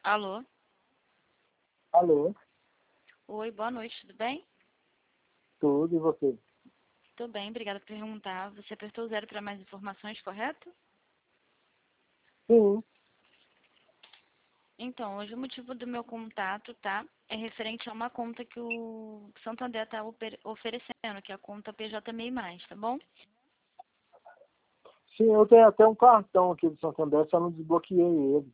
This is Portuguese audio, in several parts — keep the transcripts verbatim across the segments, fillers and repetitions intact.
Alô? Alô? Oi, boa noite, tudo bem? Tudo, e você? Tudo bem, obrigada por perguntar. Você apertou o zero para mais informações, correto? Sim. Então, hoje o motivo do meu contato, tá? É referente a uma conta que o Santander está oferecendo, que é a conta P J MEI mais, tá bom? Sim, eu tenho até um cartão aqui do Santander, só não desbloqueei ele.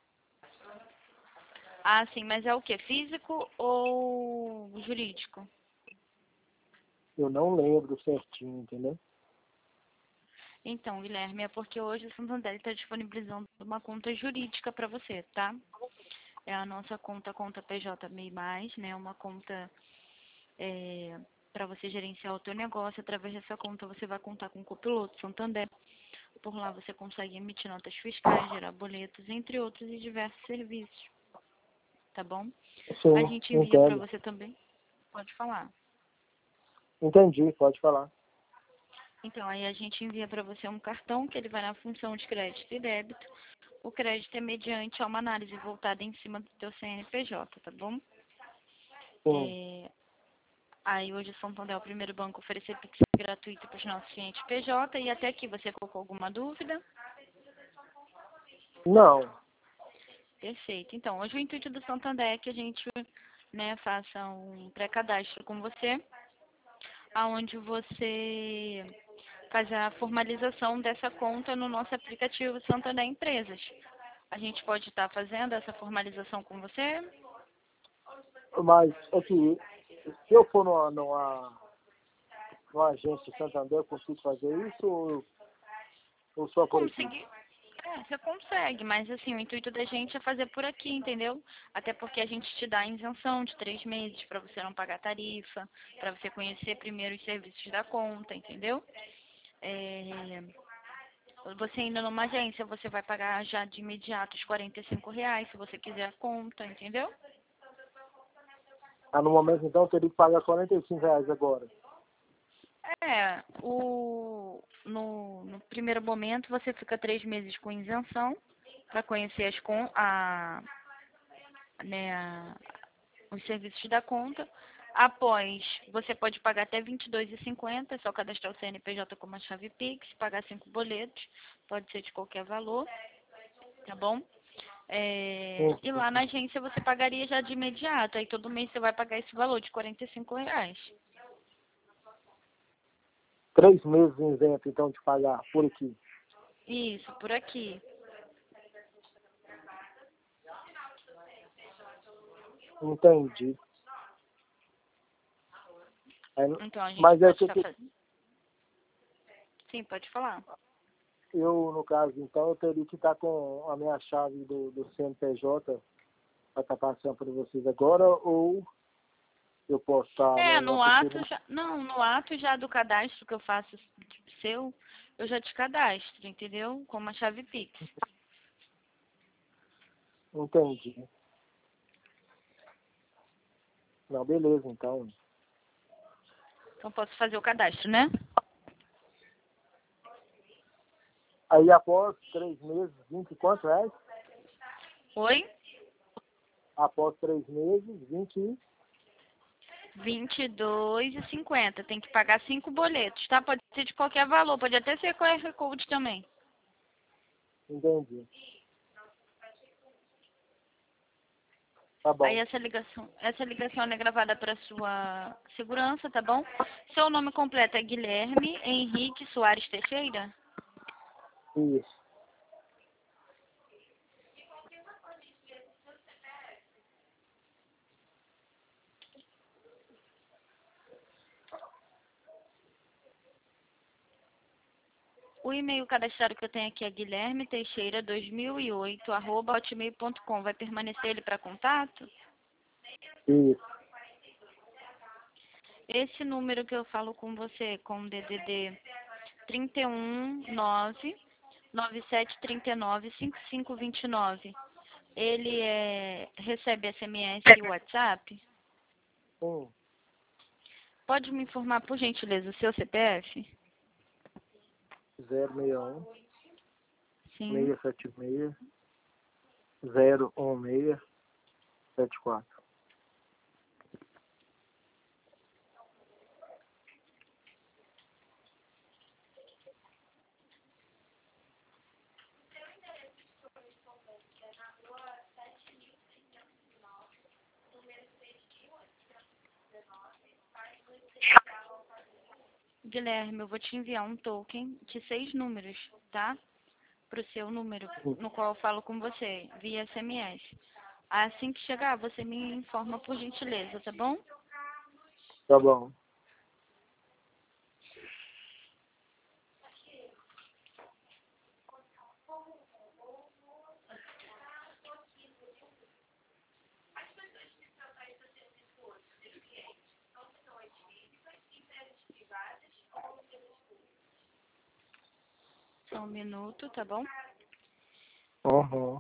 Ah, sim, mas é o quê? Físico ou jurídico? Eu não lembro certinho, entendeu? Então, Guilherme, é porque hoje o Santander está disponibilizando uma conta jurídica para você, tá? É a nossa conta, conta P J MEI mais, né? Uma conta é, para você gerenciar o teu negócio. Através dessa conta você vai contar com o copiloto Santander. Por lá você consegue emitir notas fiscais, gerar boletos, entre outros e diversos serviços, tá bom? A Sim, gente envia para entendo. você também. Pode falar. Entendi, pode falar. Então, aí a gente envia para você um cartão que ele vai na função de crédito e débito. O crédito é mediante a uma análise voltada em cima do teu C N P J, tá bom? Sim. É, aí hoje o Santander é o primeiro banco a oferecer Pix gratuito para os nossos clientes P J. E até aqui você colocou alguma dúvida? Não. Perfeito. Então, hoje o intuito do Santander é que a gente, né, faça um pré-cadastro com você, aonde você faz a formalização dessa conta no nosso aplicativo Santander Empresas. A gente pode estar fazendo essa formalização com você? Mas, aqui, se eu for numa, numa, numa agência do Santander, eu consigo fazer isso ou, ou só por aqui? Conseguir. É, você consegue, mas assim, o intuito da gente é fazer por aqui, entendeu? Até porque a gente te dá a isenção de três meses para você não pagar tarifa, para você conhecer primeiro os serviços da conta, entendeu? É, você indo numa agência, você vai pagar já de imediato os quarenta e cinco reais, se você quiser a conta, entendeu? Ah, no momento, então, eu teria que pagar quarenta e cinco reais agora. É, o, no, no primeiro momento você fica três meses com isenção para conhecer as com, a, né, a, os serviços da conta. Após, você pode pagar até vinte e dois reais e cinquenta centavos, é só cadastrar o C N P J com uma chave Pix, pagar cinco boletos, pode ser de qualquer valor, tá bom? É, e Sim. lá na agência você pagaria já de imediato, aí todo mês você vai pagar esse valor de quarenta e cinco reais. Três meses isento, então, de pagar por aqui. Isso, por aqui. Entendi. Aí, Então a gente mas é pode que estar que fazendo. Sim, pode falar. eu, no caso, então, eu teria que estar com a minha chave do, do C N P J para estar passando para vocês agora, ou eu posso estar É, no, no no ato aplicativo? já. Não, no ato já do cadastro que eu faço seu, eu já te cadastro, entendeu? Com uma chave Pix. Entendi. Não, beleza, então. Então posso fazer o cadastro, né? Aí, após três meses, vinte e quantos reais? Oi? Após três meses, vinte e... vinte e dois e cinquenta. Tem que pagar cinco boletos, tá? Pode ser de qualquer valor, pode até ser com Q R Code também. Entendi. Tá Aí bom. essa ligação, essa ligação é gravada para sua segurança, tá bom? Seu nome completo é Guilherme Henrique Soares Teixeira? Isso. O e-mail cadastrado que eu tenho aqui é guilherme teixeira dois mil e oito arroba hotmail ponto com. Vai permanecer ele para contato? Isso. Esse número que eu falo com você, com D D D trinta e um nove nove sete três nove cinco cinco dois nove, ele é, recebe S M S e WhatsApp? Sim. Pode me informar, por gentileza, o seu C P F? zero seis um, Sim, seis sete seis, zero um seis sete quatro. Guilherme, eu vou te enviar um token de seis números, tá? Pro seu número, no qual eu falo com você, via S M S. Assim que chegar, você me informa por gentileza, tá bom? Tá bom. Só um minuto, tá bom? Uhum.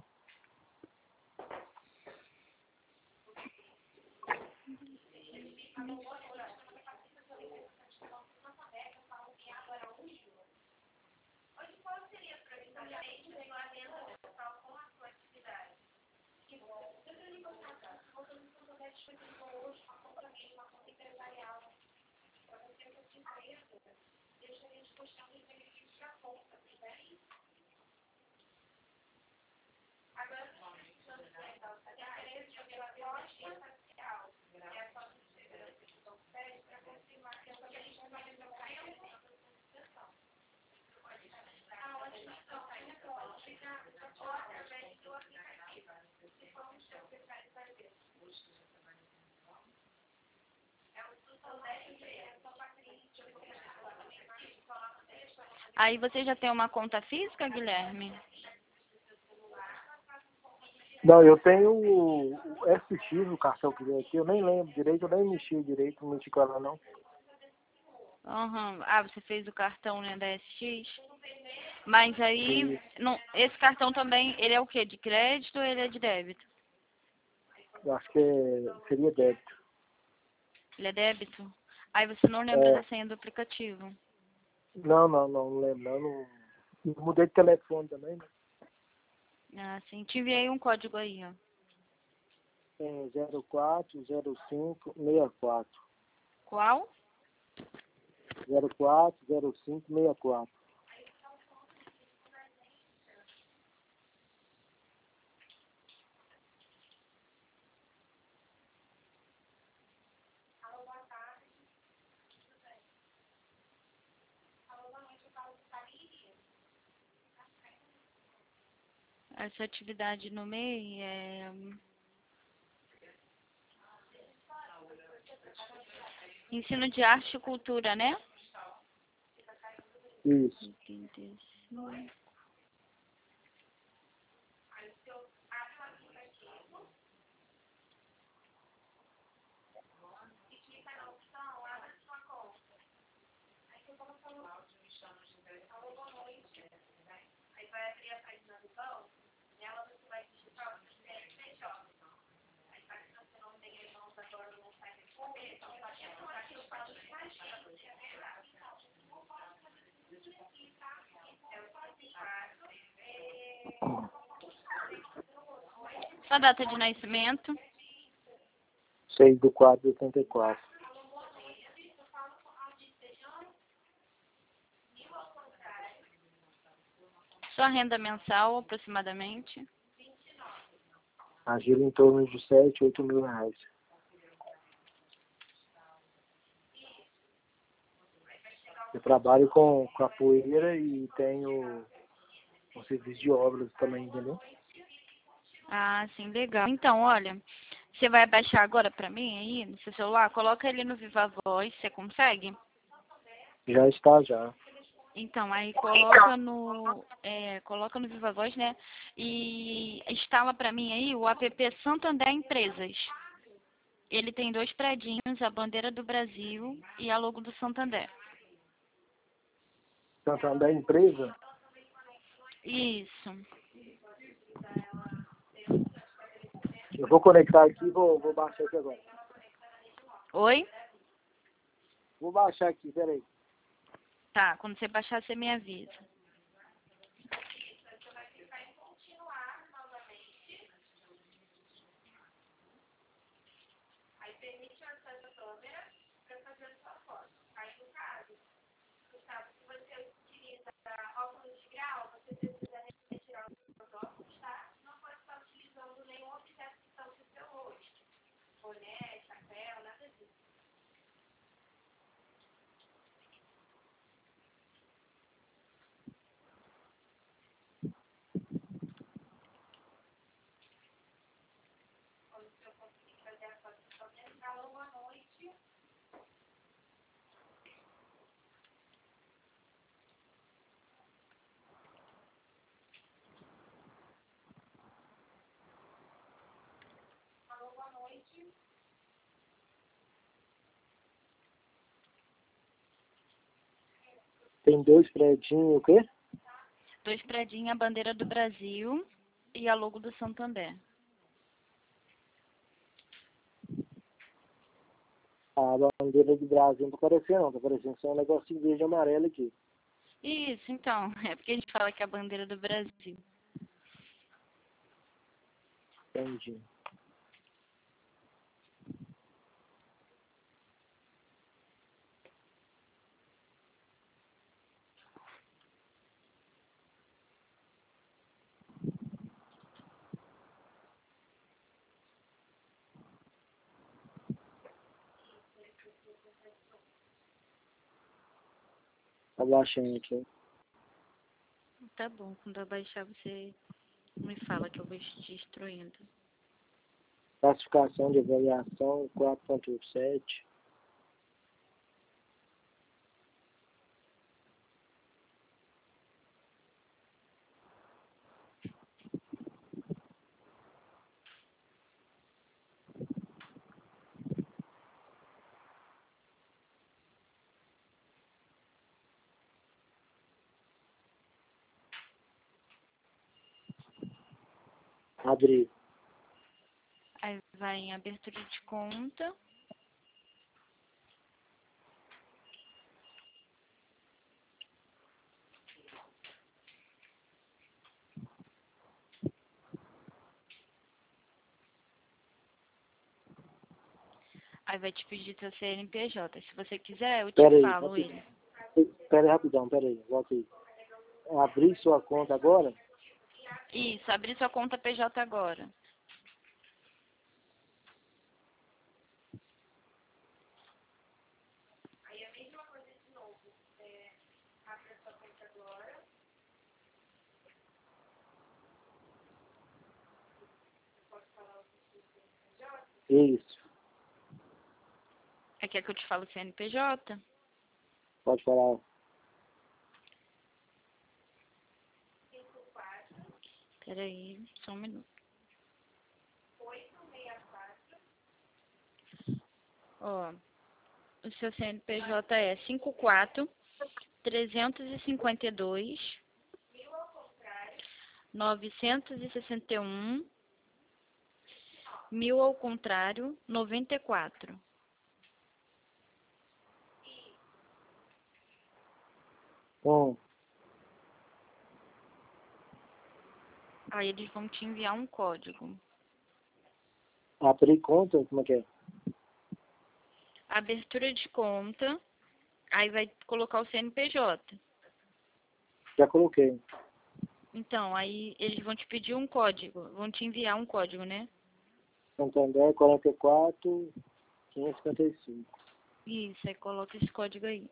Aí você já tem uma conta física, Guilherme? Não, eu tenho o o S X, o cartão que veio aqui, eu nem lembro direito, eu nem mexi direito, não mexi com ela não. Aham. Ah, você fez o cartão, né, da S X? Mas aí, E não, esse cartão também, ele é o quê? De crédito ou ele é de débito? eu acho que é- seria débito. Ele é débito? Aí você não lembra É, da senha do aplicativo? não, não, não, não lembro não. não- Eu mudei de telefone também, né? Ah, sim. Te enviei um código aí, ó. É zero quatro zero cinco seis quatro. Qual? zero quatro zero cinco seis quatro. Essa atividade no M E I é ensino de arte e cultura, né? Isso. oitenta e cinco. Sua data de nascimento, seis do quatro de oitenta e quatro. sua renda mensal, aproximadamente. Agira em torno de sete, oito mil reais. Eu trabalho com capoeira e tenho um serviço de obras também, entendeu? Ah, sim, legal. Então, olha, você vai baixar agora pra mim aí no seu celular? Coloca ele no Viva Voz, você consegue? Já está, já. Então, aí coloca no, é, coloca no Viva Voz, né? E instala pra mim aí o app Santander Empresas. Ele tem dois predinhos, a bandeira do Brasil e a logo do Santander. Santander Empresa. Isso. Eu vou conectar aqui e vou, vou baixar aqui agora. Oi? Vou baixar aqui, peraí. Tá, quando você baixar, você me avisa. Tem dois predinhos, o quê? Dois predinhos, a bandeira do Brasil e a logo do Santander. A bandeira do Brasil não tá aparecendo não, tá aparecendo só um negocinho verde e amarelo aqui. Isso, então. É porque a gente fala que é a bandeira do Brasil. Entendi. Tá baixando aqui. Tá bom, quando eu baixar você me fala que eu vou te instruindo. Classificação de avaliação quatro ponto sete. Abrir. Aí vai em abertura de conta. Aí vai te pedir seu C N P J. Se você quiser, eu te Pera aí, falo rapidão. ele. Pera aí, rapidão, pera aí, volta aí. Abrir sua conta agora? Isso, abrir sua conta P J agora. Isso. Aí quer que eu te fale o C N P J? Pode falar. Peraí, só um minuto. Ó, o seu C N P J é cinco quatro, trezentos e cinquenta e dois, novecentos e sessenta e um, mil ao contrário, noventa e quatro. Hum. Aí eles vão te enviar um código. Abrir conta? Como é que é? Abertura de conta, aí vai colocar o C N P J. Já coloquei. Então, aí eles vão te pedir um código, vão te enviar um código, né? Santander quarenta e quatro, quinhentos e cinquenta e cinco. Isso, aí coloca esse código aí.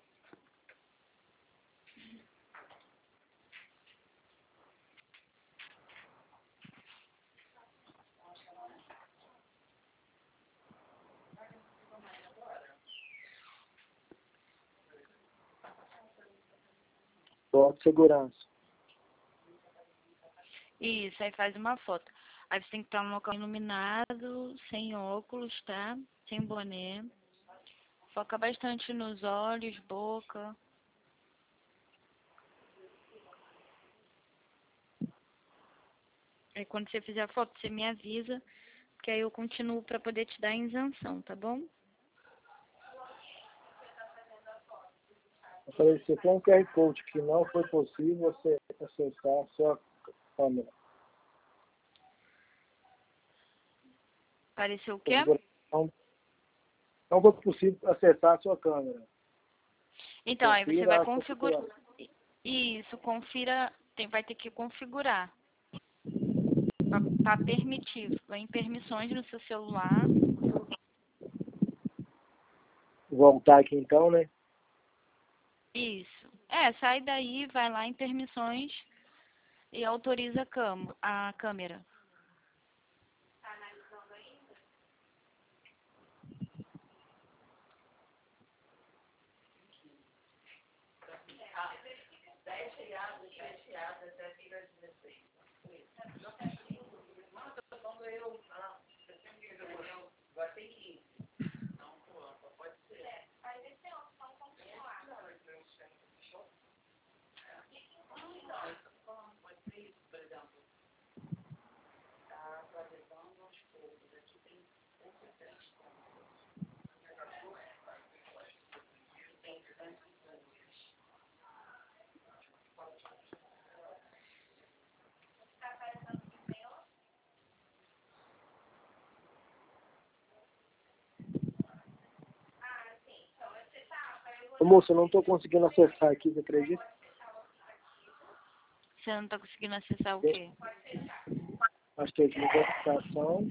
Foto de segurança. Isso, aí faz uma foto. Aí você tem que estar num local iluminado, sem óculos, tá? Sem boné. Foca bastante nos olhos, boca. Aí quando você fizer a foto, você me avisa, que aí eu continuo para poder te dar a isenção, tá bom? Apareceu com um Q R Code que não foi possível você acessar a sua câmera. Apareceu o quê? Configuração, não foi possível acessar a sua câmera. Então, aí você Confira vai a configurar. Isso, confira, tem, vai ter que configurar para permitir. Vai em permissões no seu celular. Voltar aqui então, né? Isso. É, sai daí, vai lá em permissões e autoriza a, cam a câmera. Ô, moço, eu não estou conseguindo acessar aqui, você acredita? Você não está conseguindo acessar o quê? Acho que é de identificação.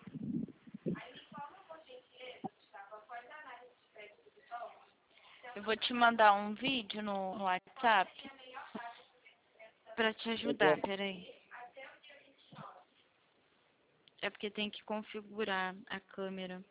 Eu vou te mandar um vídeo no, no WhatsApp para te ajudar, peraí. É porque tem que configurar a câmera.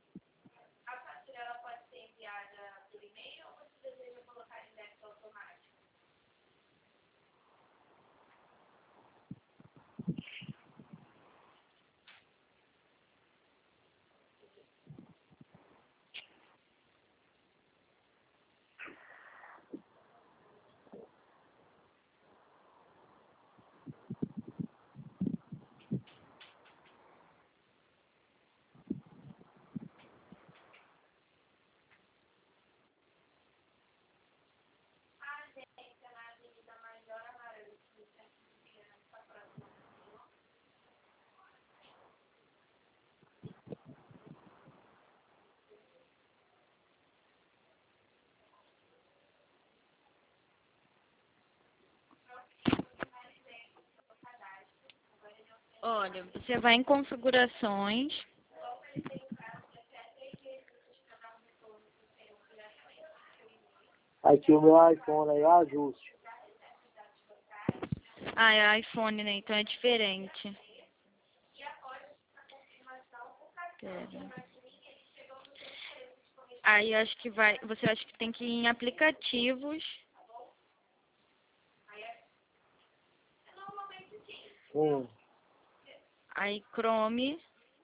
Olha, você vai em configurações. Aqui o meu iPhone aí, ajuste. Ah, é iPhone, né? Então é diferente. Pera. Aí acho que vai. Você acha que tem que ir em aplicativos. Hum. Aí Chrome.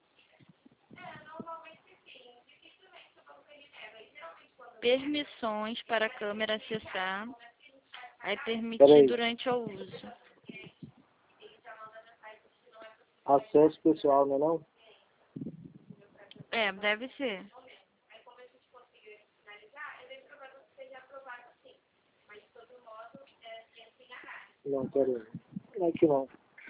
Permissões para a câmera acessar. Aí permitir Peraí. durante o uso. Acesso pessoal, não é não? É, deve ser. Não, peraí. Não é que não.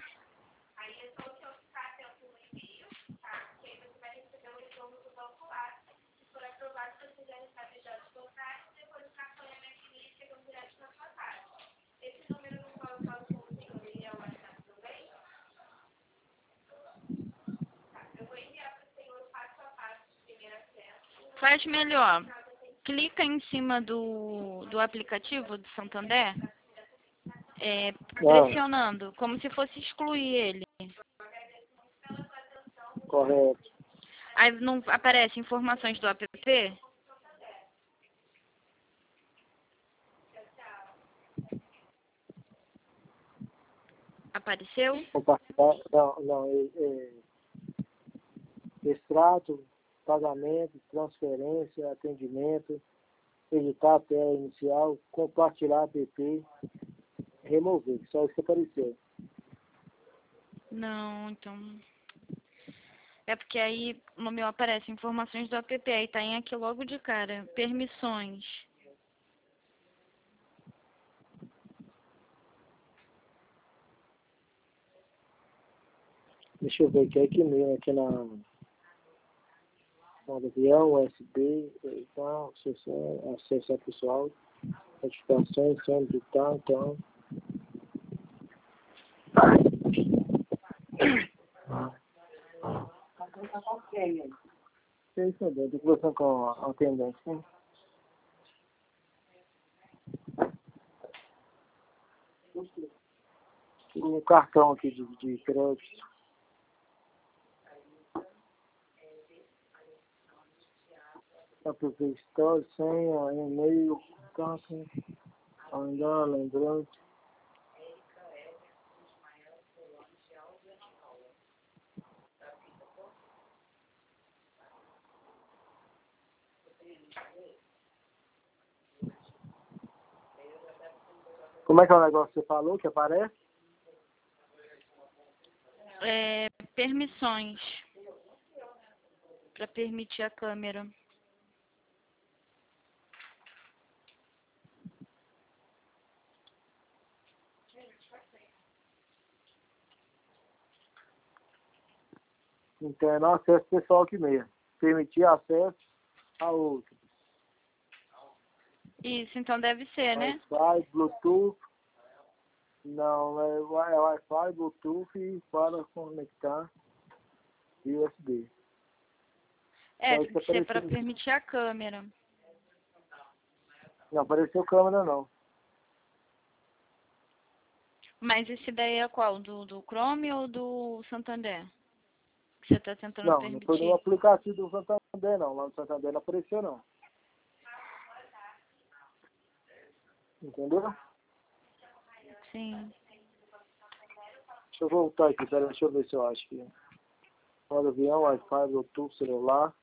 Faz melhor. Clica em cima do, do aplicativo do Santander. É, pressionando, como se fosse excluir ele. Correto. Aí não aparece informações do app? Apareceu? Compartilhar. Não, não. É, é, extrato, pagamento, transferência, atendimento, editar a tela inicial, compartilhar app, remover. Só isso que apareceu. Não, então. É porque aí no meu aparece informações do app, aí tá em aqui logo de cara. Permissões. Deixa eu ver aqui, aqui mesmo, aqui na, modo avião, U S B, então, acesso, acesso ao pessoal, notificações, sempre e tal, então. É isso aí, eu tô conversando com a atendente, né? Um cartão aqui de, de crédito. Aproveite história, senha, e-mail, contato, andar, lembrante. Como é que é o negócio que você falou que aparece? É, permissões para permitir a câmera. Então é no acesso pessoal aqui mesmo. Permitir acesso a outro. Isso, então deve ser, né? Wi-Fi, Bluetooth. Não, é, wi- é Wi-Fi, Bluetooth e para conectar U S B. É, Só tem isso que ser para apareceu. permitir a câmera. Não apareceu câmera não. Mas esse daí é qual? Do, do Chrome ou do Santander? Que você está tentando Não, não foi no permitir? aplicativo do Santander não. Lá no Santander não apareceu não. Entendeu? Sim. Deixa eu voltar aqui, pera, deixa eu ver se eu acho que. Modo avião, Wi-Fi, Bluetooth, celular.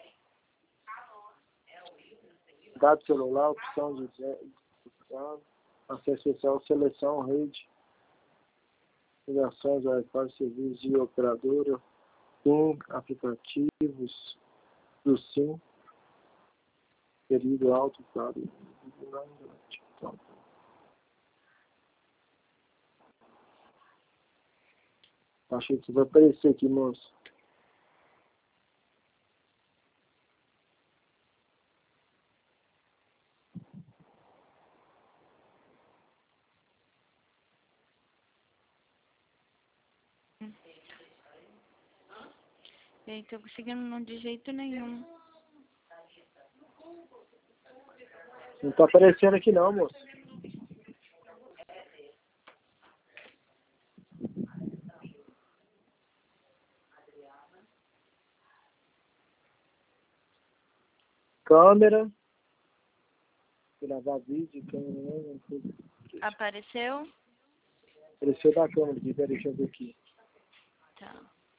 Dado celular, opção de de- acesso social, seleção, rede, ligações, Wi-Fi, serviços de operadora, SIM, aplicativos do SIM, período alto, claro. Então, achei que vai aparecer aqui, moço. E tô conseguindo não de jeito nenhum. Não tá aparecendo aqui não, moço. Câmera, gravar vídeo, câmera, tudo. Apareceu? Apareceu da câmera aqui, peraí, deixa eu ver aqui. Tá.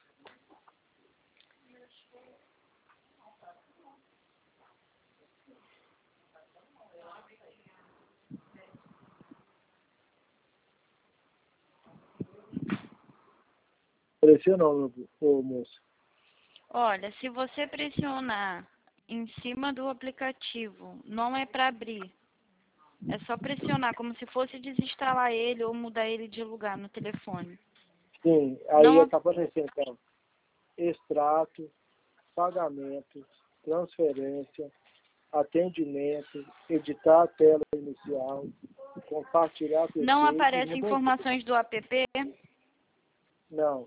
Apareceu não, meu, ô, moço. Olha, se você pressionar em cima do aplicativo, não é para abrir. É só pressionar, como se fosse desinstalar ele ou mudar ele de lugar no telefone. Sim, aí Não, está aparecendo então. Extrato, pagamento, transferência, atendimento, editar a tela inicial, compartilhar P C não e aparece remover. informações do app? Não.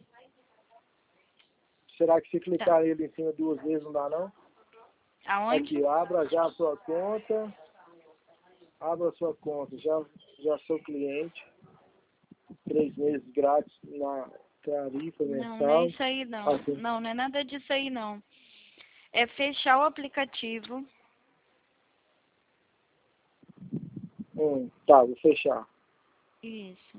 Será que se Tá. clicar nele em cima duas vezes não dá não? Aonde? Aqui, abra já a sua conta. Abra a sua conta. Já, já sou cliente. Três meses grátis na tarifa Não, não é mensal. isso aí não. Assim. Não, não é nada disso aí não. É fechar o aplicativo. Hum, tá, vou fechar. Isso.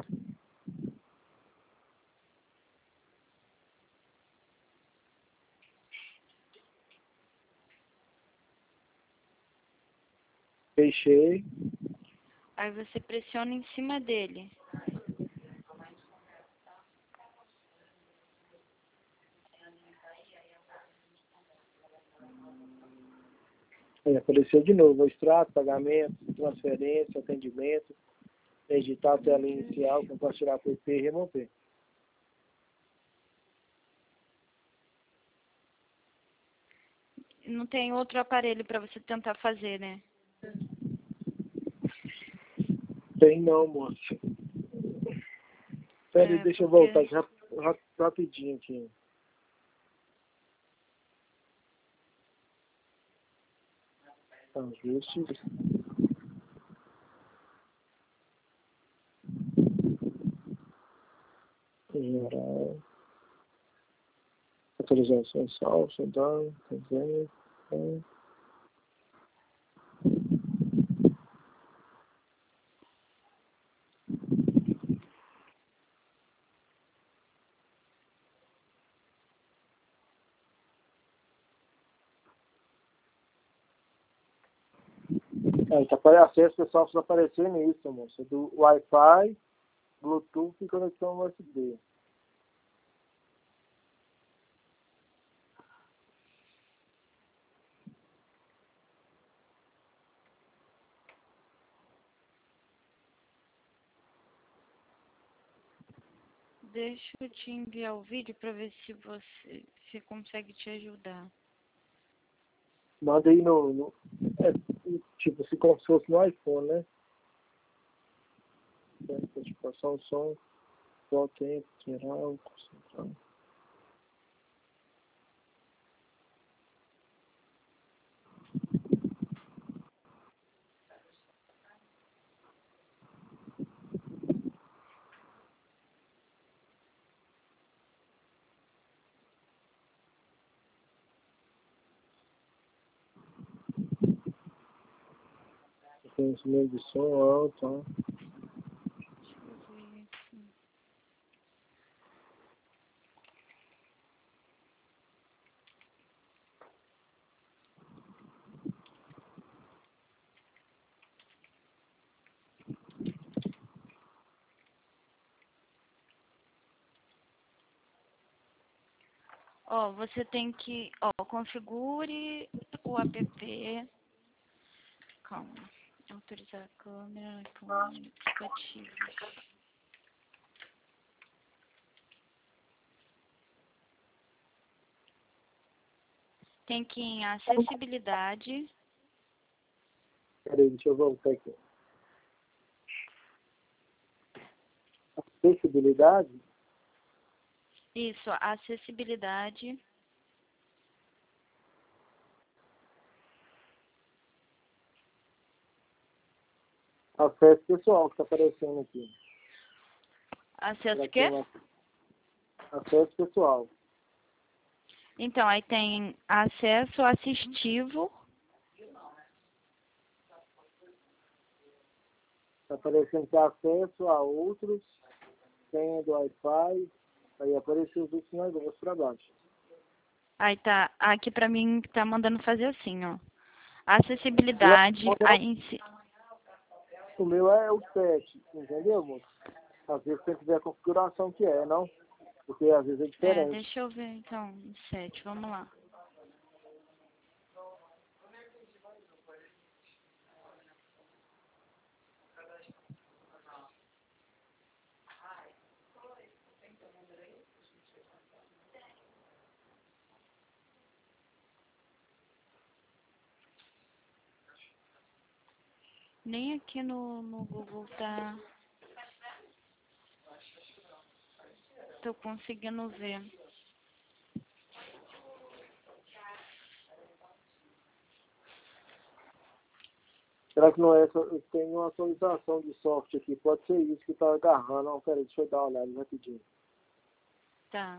Fechei. Aí você pressiona em cima dele. Aí apareceu de novo. Extrato, pagamento, transferência, atendimento. Editar a tela inicial, compartilhar P P e remover. não tem outro aparelho para você tentar fazer, né? Tem não, moço. Pera aí, É, deixa eu porque... voltar aqui rap, rap, rapidinho aqui. Ajustes. Geral. Atualização salsa, dano, desenho. Aí, tá para acesso pessoal só aparecendo isso, moço. Do Wi-Fi, Bluetooth e conexão U S B. Deixa eu te enviar o vídeo para ver se você se consegue te ajudar. Manda aí no, no é, tipo, se como se fosse no iPhone, né? Notificação, som, qual tempo, geral, concentrado. Conhecimento de som alto, ó. Deixa eu ver aqui. Ó, você tem que, ó, configure o app. Calma. Autorizar a câmera, iPhone, aplicativos. Tem que ir em acessibilidade. Peraí, deixa eu voltar aqui. Acessibilidade? Isso, acessibilidade. Acesso pessoal que tá aparecendo aqui. Acesso Será o que tem quê? um acesso pessoal? Então, aí tem acesso assistivo. Tá aparecendo que é acesso a outros, senha do Wi-Fi, aí apareceu os outros negócios para baixo. Aí tá, aqui pra mim tá mandando fazer assim, ó. Acessibilidade, aí em si- O meu é o sete, entendeu, moço? Às vezes tem que ver a configuração que é, não? Porque às vezes é É, diferente. deixa eu ver então, o sete, vamos lá. Nem aqui no, no Google tá. Tô conseguindo ver. Será que não é essa? Tem uma atualização de software aqui, pode ser isso que tá agarrando. Não, peraí, deixa eu dar uma olhada rapidinho. Tá.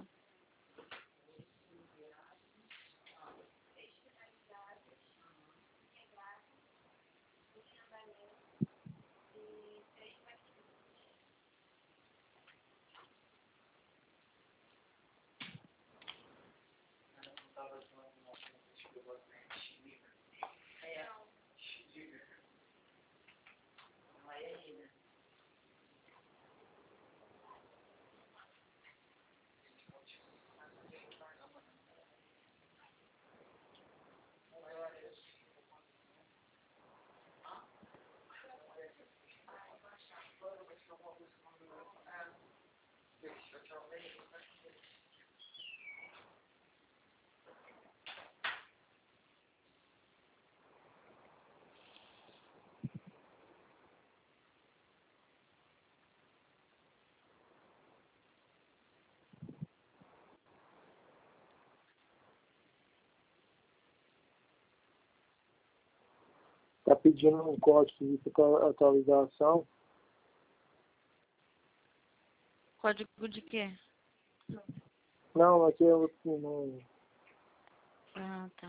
Tá pedindo um código de atualização. Código de quê? Não, aqui eu não. Ah, tá.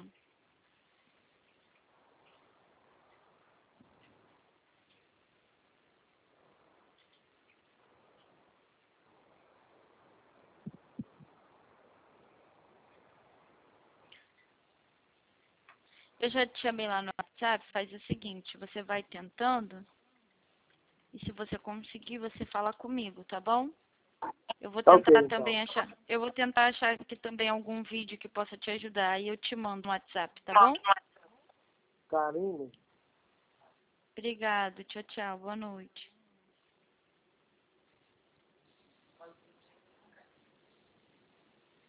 Eu já te chamei lá no WhatsApp, faz o seguinte, você vai tentando e se você conseguir, você fala comigo, tá bom? Eu vou Tá ok, tentar então. também achar, eu vou tentar achar aqui também algum vídeo que possa te ajudar e eu te mando no WhatsApp, tá bom? Karine? Obrigado, tchau, tchau, boa noite.